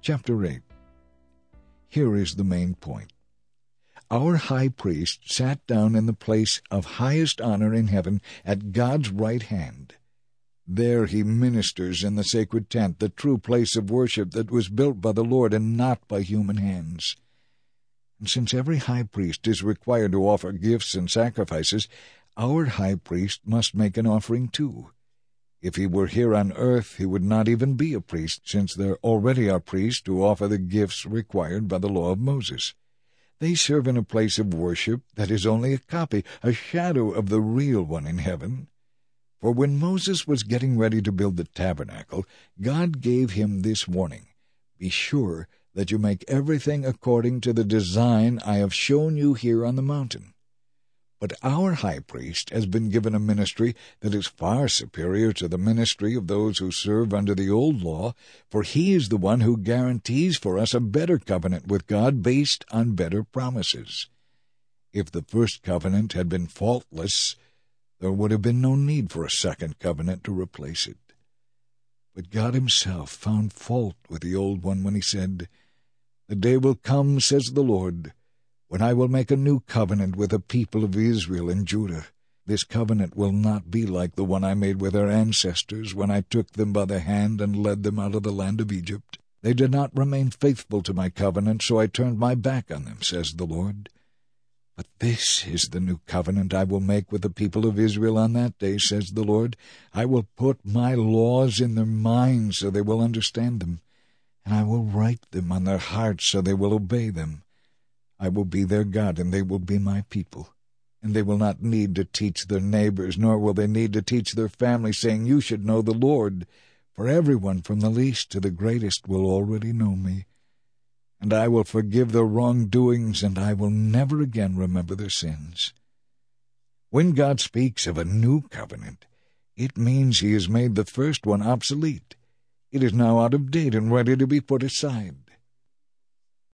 Chapter 8. Here is the main point. Our high priest sat down in the place of highest honor in heaven at God's right hand. There he ministers in the sacred tent, the true place of worship that was built by the Lord and not by human hands. And since every high priest is required to offer gifts and sacrifices, our high priest must make an offering too. If he were here on earth, he would not even be a priest, since there already are priests who offer the gifts required by the law of Moses. They serve in a place of worship that is only a copy, a shadow of the real one in heaven. For when Moses was getting ready to build the tabernacle, God gave him this warning: "Be sure that you make everything according to the design I have shown you here on the mountain." But our high priest has been given a ministry that is far superior to the ministry of those who serve under the old law, for he is the one who guarantees for us a better covenant with God based on better promises. If the first covenant had been faultless, there would have been no need for a second covenant to replace it. But God himself found fault with the old one when he said, "The day will come, says the Lord, when I will make a new covenant with the people of Israel and Judah. This covenant will not be like the one I made with their ancestors when I took them by the hand and led them out of the land of Egypt. They did not remain faithful to my covenant, so I turned my back on them, says the Lord. But this is the new covenant I will make with the people of Israel on that day, says the Lord. I will put my laws in their minds so they will understand them, and I will write them on their hearts so they will obey them. I will be their God, and they will be my people. And they will not need to teach their neighbors, nor will they need to teach their family, saying, 'You should know the Lord,' for everyone from the least to the greatest will already know me. And I will forgive their wrongdoings, and I will never again remember their sins." When God speaks of a new covenant, it means he has made the first one obsolete. It is now out of date and ready to be put aside.